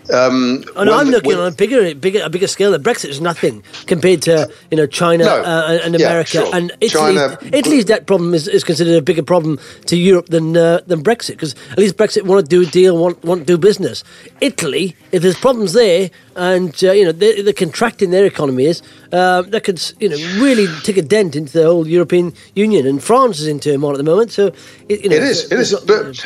Um, oh, no, I'm looking when, on a bigger, bigger, a bigger scale. Brexit is nothing compared to you know China no, uh, and America yeah, sure. and Italy. China, Italy's debt problem is, is considered a bigger problem to Europe than uh, than Brexit, because at least Brexit want to do a deal, want want to do business. Italy, if there's problems there, and uh, you know they're, they're contracting their economy is, uh, that could you know really take a dent into the whole European Union. And France is in turmoil at the moment, so it, you know, it is. It is. But,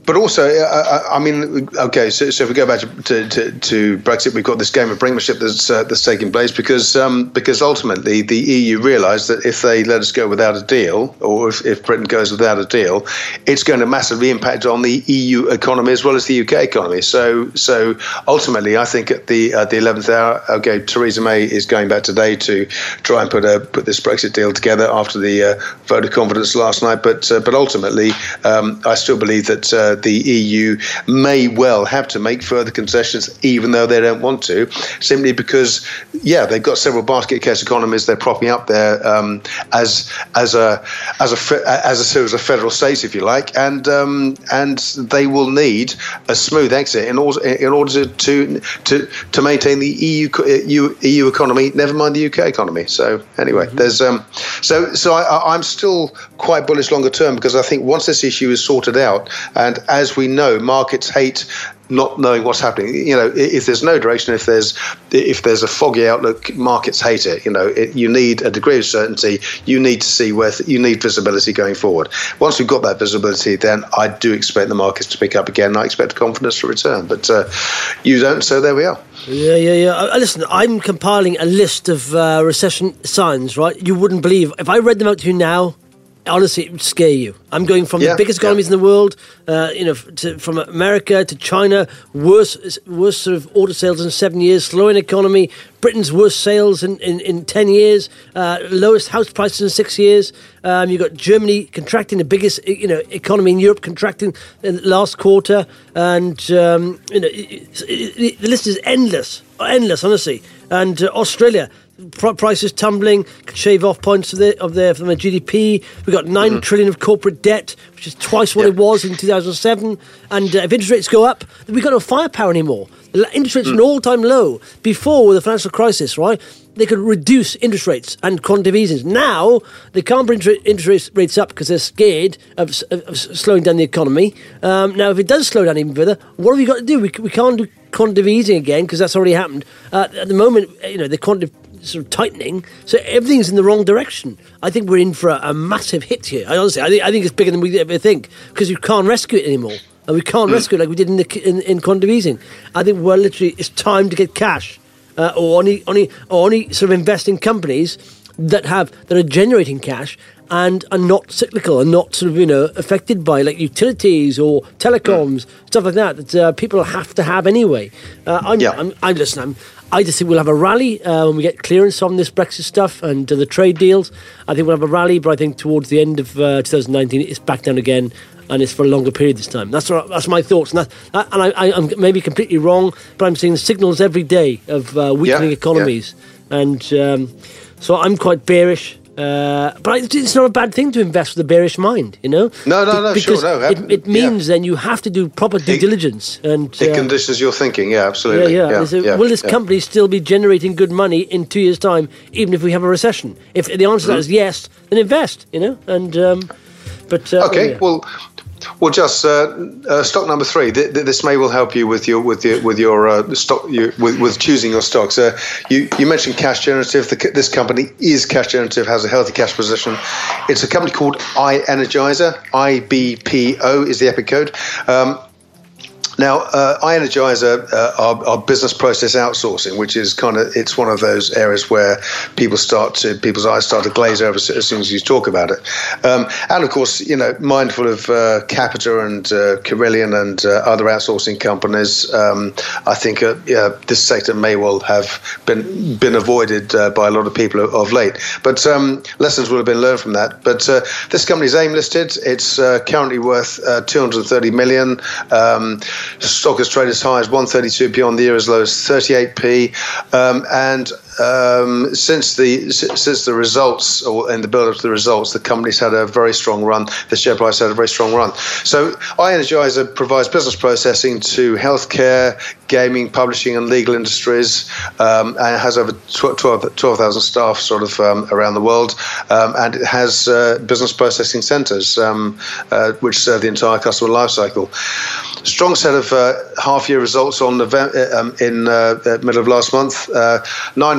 but also, uh, I mean, okay, so, so if we go back to, to, to Brexit, we've got this game of brinkmanship that's uh, that's taking place because um, because ultimately the E U realised that if they let us go without a deal, or if, if Britain goes without a deal, it's going to massively impact on the E U economy as well as the U K economy. So so ultimately, I think at the at the eleventh hour, okay, Theresa May is going back today to try and put a put this Brexit deal together after the uh, vote of confidence last night. But uh, but ultimately, um, I still believe that uh, the E U may well have to make further concessions, even though they don't want to, simply because, yeah, they've got several basket case economies they're propping up there um, as as a as a as a series of federal states, if you like, and um, and they will need a smooth exit in order in order to to to maintain the E U E U economy, never mind the U K economy. So anyway, mm-hmm. there's um so so I, I'm still quite bullish longer term because I think once this issue is sorted out, and as we know, markets hate not knowing what's happening. You know, if there's no direction, if there's if there's a foggy outlook, markets hate it. You know, it, you need a degree of certainty. You need to see where th- you need visibility going forward. Once we've got that visibility, then I do expect the markets to pick up again. I expect confidence to return, but uh, you don't. So there we are. Yeah, yeah, yeah. Uh, listen, I'm compiling a list of uh, recession signs. Right, you wouldn't believe if I read them out to you now. Honestly, it would scare you. I'm going from yeah, the biggest economies yeah. in the world, uh, you know, to, from America to China, worst, worst sort of auto sales in seven years, slowing economy, Britain's worst sales in, in, in ten years, uh, lowest house prices in six years. Um, you've got Germany contracting, the biggest, you know, economy in Europe contracting in the last quarter, and um, you know, it, it, it, the list is endless, endless, honestly. And uh, Australia. Prices tumbling, shave off points of their, of their from their G D P. We've got nine mm-hmm. trillion of corporate debt, which is twice what yep. it was in two thousand seven. And uh, if interest rates go up, then we've got no firepower anymore. The interest rates mm. are an all-time low. Before, with the financial crisis, right, they could reduce interest rates and quantitative easing. Now, they can't bring interest rates up because they're scared of, of, of slowing down the economy. Um, now, if it does slow down even further, what have we got to do? We, we can't do quantitative easing again because that's already happened. Uh, at the moment, you know, the quantitative sort of tightening, so everything's in the wrong direction. I think we're in for a, a massive hit here. I honestly, I think, I think it's bigger than we ever think because you can't rescue it anymore, and we can't mm. rescue it like we did in the in, in quantitative easing. I think we're literally it's time to get cash, uh, or only only or only sort of invest in companies that have that are generating cash and are not cyclical and not sort of you know affected by like utilities or telecoms mm. stuff like that that uh, people have to have anyway. Uh, I'm, yeah. I'm, I listen. I'm. I just think we'll have a rally uh, when we get clearance on this Brexit stuff and uh, the trade deals. I think we'll have a rally, but I think towards the end of uh, twenty nineteen, it's back down again, and it's for a longer period this time. That's what, that's my thoughts, and, that, and I, I, I'm maybe completely wrong, but I'm seeing signals every day of uh, weakening yeah, economies, yeah. and um, so I'm quite bearish. Uh, but it's not a bad thing to invest with a bearish mind, you know? No, no, no, because sure, no. It, it means yeah. then you have to do proper due it, diligence. and It uh, conditions your thinking, yeah, absolutely. Yeah, yeah. yeah, so yeah will this yeah. company still be generating good money in two years' time, even if we have a recession? If the answer to that is yes, then invest, you know? And um, but uh, Okay, yeah. well... Well, just uh, uh, stock number three. Th- th- this may well help you with your with your with your uh, stock you, with, with choosing your stocks. Uh, you you mentioned cash generative. The, this company is cash generative, has a healthy cash position. It's a company called iEnergizer. I B P O is the EPIC code. Um, Now, uh, iEnergizer uh, are, are business process outsourcing, which is kind of it's one of those areas where people start to people's eyes start to glaze over as soon as you talk about it. Um, and of course, you know, mindful of uh, Capita and uh, Carillion and uh, other outsourcing companies, um, I think uh, yeah, this sector may well have been been avoided uh, by a lot of people of late. But um, lessons will have been learned from that. But uh, this company is AIM listed. It's uh, currently worth uh, two hundred thirty million. Um, Stock has traded as high as one thirty-two p on the year, as low as thirty-eight p, um, and um, since the since the results or in the build up to the results, the company's had a very strong run. The share price had a very strong run. So iEnergizer provides business processing to healthcare, gaming, publishing, and legal industries, um, and it has over twelve thousand staff sort of um, around the world, um, and it has uh, business processing centres um, uh, which serve the entire customer lifecycle. Strong set of uh, half-year results on November, um, in uh, the middle of last month. Uh, nine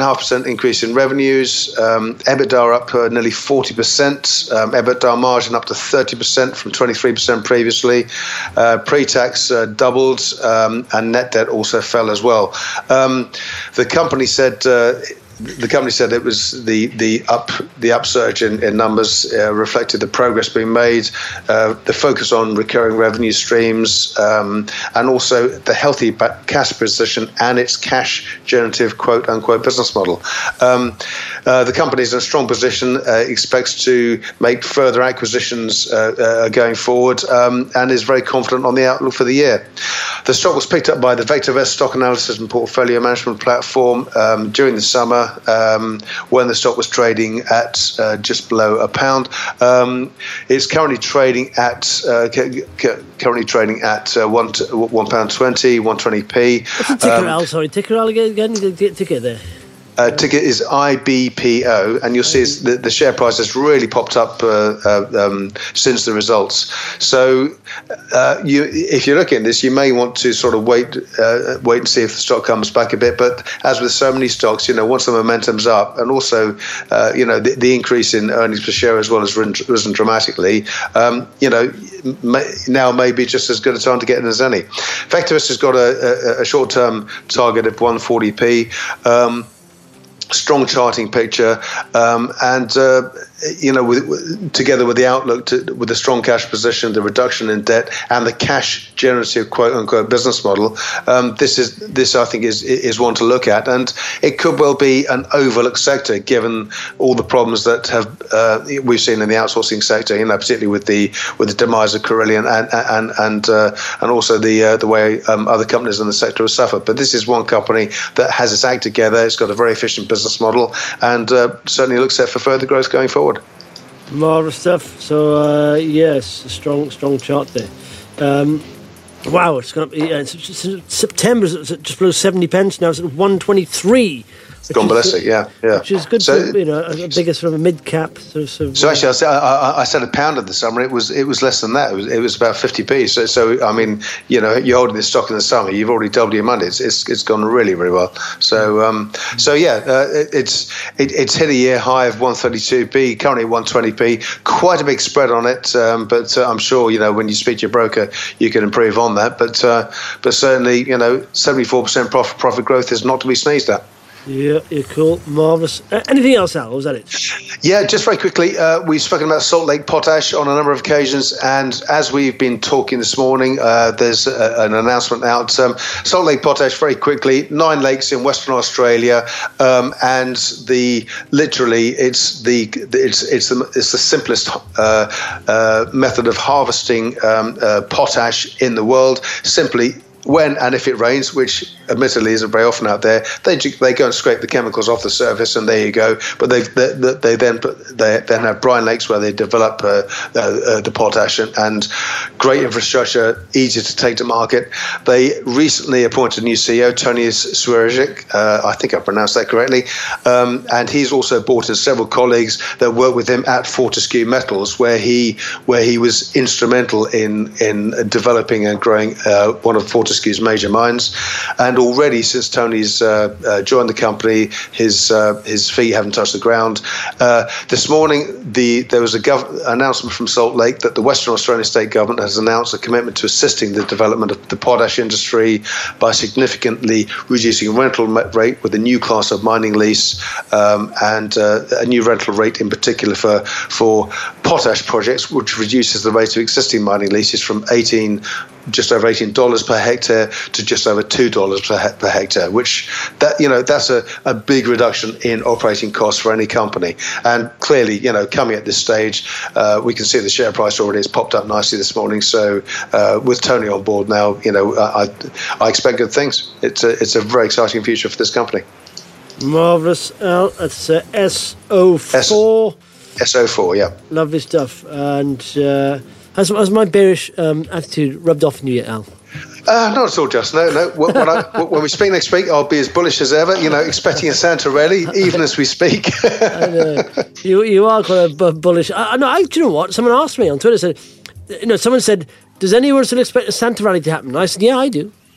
half percent increase in revenues. Um, EBITDA up uh, nearly forty percent. Um, EBITDA margin up to thirty percent from twenty-three percent previously. Uh, pre-tax uh, doubled, um, and net debt also fell as well. Um, the company said. Uh, The company said it was the the up the upsurge in, in numbers uh, reflected the progress being made, uh, the focus on recurring revenue streams, um, and also the healthy cash position and its cash generative quote unquote business model. Um, uh, the company is in a strong position, uh, expects to make further acquisitions uh, uh, going forward, um, and is very confident on the outlook for the year. The stock was picked up by the VectorVest stock analysis and portfolio management platform um, during the summer. Um, when the stock was trading at uh, just below a pound. Um, it's currently trading at uh, c- c- currently trading at uh, one t- one pound twenty, one twenty p. What's the ticker, um, Al? Sorry, ticker Al again. Again, the ticker there. Uh, ticket is I B P O, and you'll see it's the, the share price has really popped up uh, uh, um, since the results. So, uh, you, if you're looking at this, you may want to sort of wait, uh, wait and see if the stock comes back a bit. But as with so many stocks, you know, once the momentum's up, and also, uh, you know, the, the increase in earnings per share as well has risen, risen dramatically. Um, you know, may, now may be just as good a time to get in as any. VectorVest has got a, a, a short-term target of one forty p. Um, Strong charting picture, um, and uh, you know, with, with, together with the outlook, to, with the strong cash position, the reduction in debt, and the cash generative quote unquote business model, um, this is this I think is is one to look at, and it could well be an overlooked sector given all the problems that have uh, we've seen in the outsourcing sector. You know, particularly with the with the demise of Carillion and and and uh, and also the uh, the way um, other companies in the sector have suffered. But this is one company that has its act together. It's got a very efficient business. business model, and uh, certainly looks set for further growth going forward. Marvellous stuff. So, uh, yes, a strong, strong chart there. Um, wow, it's gone up. Yeah, it's, it's, September's at just below seventy pence now. It's at one twenty-three. It's gone ballistic, yeah, yeah. Which is good so, for, you know, a bigger sort of mid cap. So, so, so actually, I said, I, I said a pound of the summer. It was it was less than that. It was it was about fifty p. So so I mean, you know, you're holding this stock in the summer. You've already doubled your money. It's it's, it's gone really really well. So um so yeah, uh, it, it's it, it's hit a year high of one thirty-two p. Currently one twenty p. Quite a big spread on it. Um, but uh, I'm sure you know when you speak to your broker, you can improve on that. But uh, but certainly you know seventy-four percent profit profit growth is not to be sneezed at. Yeah, you're cool. Marvellous. Uh, anything else, Al, or was that it? Yeah, just very quickly, uh, we've spoken about Salt Lake Potash on a number of occasions, and as we've been talking this morning, uh, there's a, an announcement out. Um, Salt Lake Potash, very quickly, nine lakes in Western Australia, um, and the literally it's the it's it's the it's the simplest uh, uh, method of harvesting um, uh, potash in the world. Simply, when and if it rains, which admittedly isn't very often out there, they they go and scrape the chemicals off the surface, and there you go. But they they, they then put, they then have brine lakes where they develop uh, uh, uh, the potash, and, and great infrastructure, easy to take to market. They recently appointed a new C E O, Tony Swearick, uh, I think I pronounced that correctly, um, and he's also brought in several colleagues that work with him at Fortescue Metals, where he where he was instrumental in in developing and growing uh, one of Fortescue's major mines. And already since Tony's uh, uh, joined the company, his uh, his feet haven't touched the ground. Uh, this morning, the there was a gov- announcement from Salt Lake that the Western Australian state government has announced a commitment to assisting the development of the potash industry by significantly reducing rental rate with a new class of mining lease, um, and uh, a new rental rate in particular for for potash projects, which reduces the rate of existing mining leases from eighteen just over eighteen dollars per hectare to just over two dollars per, he- per hectare, which that you know that's a, a big reduction in operating costs for any company. And clearly, you know, coming at this stage, uh, we can see the share price already has popped up nicely this morning. So uh, with Tony on board now, you know, I I expect good things. It's a it's a very exciting future for this company. Marvellous. Al, that's uh, S O four. S O four, yeah. Lovely stuff. And uh, has, has my bearish um, attitude rubbed off on you yet, Al? Uh, not at all, just no, no. When, I, when we speak next week, I'll be as bullish as ever. You know, expecting a Santa rally, even as we speak. I know. You you are quite a bu- bullish. I, I know. I, do you know what? Someone asked me on Twitter. Said, you know, someone said, "Does anyone still expect a Santa rally to happen?" I said, "Yeah, I do."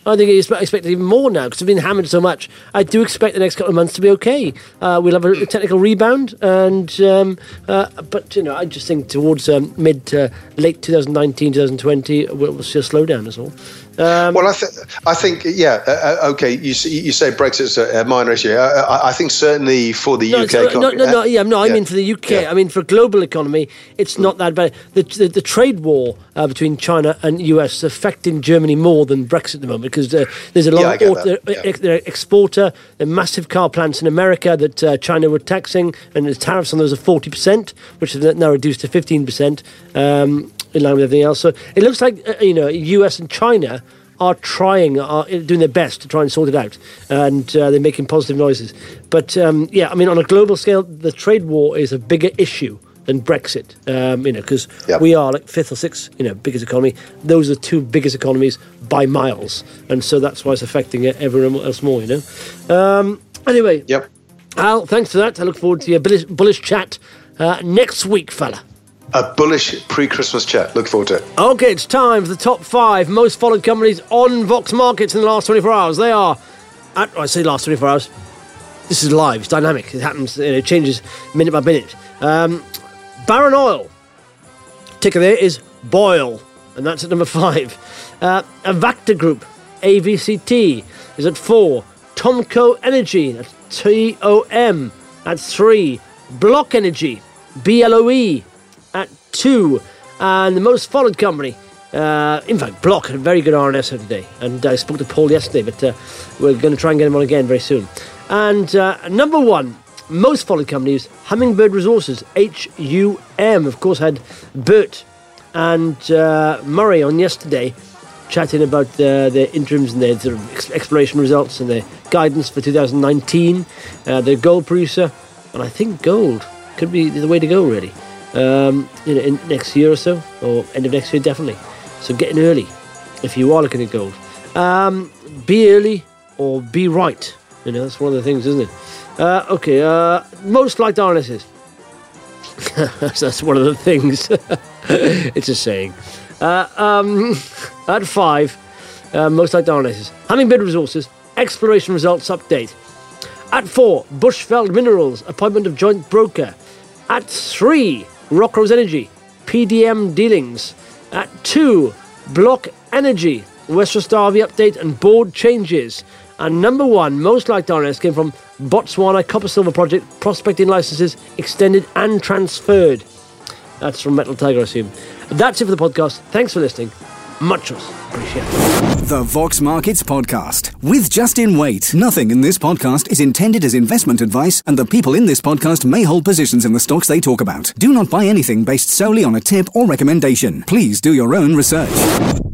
I think I expect, expect even more now because it's been hammered so much. I do expect the next couple of months to be okay. Uh, we'll have a technical rebound, and um, uh, but you know, I just think towards um, mid to late twenty nineteen, twenty twenty, we'll, we'll see a slowdown as well. Um, well, I, th- I think, yeah, uh, okay, you, you say Brexit's a minor issue. I, I think certainly for the no, U K economy... No, no, no, yeah, no, I yeah. mean for the U K. Yeah. I mean for global economy, it's not that bad. The, the, the trade war uh, between China and U S is affecting Germany more than Brexit at the moment because uh, there's a lot Yeah, of... I Auto, get that. they're, Yeah. they're exporter, they're massive car plants in America that uh, China were taxing, and the tariffs on those are forty percent, which is now reduced to fifteen percent um, in line with everything else. So it looks like, uh, you know, U S and China are trying, are doing their best to try and sort it out, and uh, they're making positive noises. But um, yeah, I mean, on a global scale, the trade war is a bigger issue than Brexit. Um, you know, because Yep. we are like fifth or sixth, you know, biggest economy. Those are the two biggest economies by miles, and so that's why it's affecting everyone else more. You know. Um, anyway, Yep. Al, thanks for that. I look forward to your bullish, bullish chat uh, next week, fella. A bullish pre-Christmas chat. Look forward to it. Okay, it's time for the top five most followed companies on Vox Markets in the last twenty-four hours. They are, at, I say last twenty-four hours, this is live, it's dynamic, it happens, you know, it changes minute by minute. Um, Barron Oil, ticker there is Boyle, and that's at number five. Uh, Avacta Group, A V C T, is at four. Tomco Energy, that's T O M, at three. Block Energy, B L O E, at two, and the most followed company, uh, in fact, Block had a very good R N S today, and I spoke to Paul yesterday, but uh, we're going to try and get him on again very soon. And uh, number one, most followed company is Hummingbird Resources, H U M. Of course, had Bert and uh, Murray on yesterday, chatting about uh, their interims and their sort of ex- exploration results and their guidance for two thousand nineteen. Uh, their gold producer, and I think gold could be the way to go, really. Um, in, in next year or so, or end of next year, definitely. So get in early if you are looking at gold. Um, be early or be right. You know, that's one of the things, isn't it? Uh, okay, uh, most liked R N Ss. That's one of the things. It's a saying. Uh, um, at five, uh, most liked R N Ss. Hummingbird Resources, exploration results update. At four, Bushveld Minerals, appointment of joint broker. At three, Rockrose Energy, P D M dealings. At two, Block Energy, West Rostavi update and board changes. And number one, most liked R N S came from Botswana Copper Silver Project, prospecting licenses extended and transferred. That's from Metal Tiger, I assume. That's it for the podcast. Thanks for listening. Much appreciated. The Vox Markets Podcast with Justin Waite. Nothing in this podcast is intended as investment advice, and the people in this podcast may hold positions in the stocks they talk about. Do not buy anything based solely on a tip or recommendation. Please do your own research.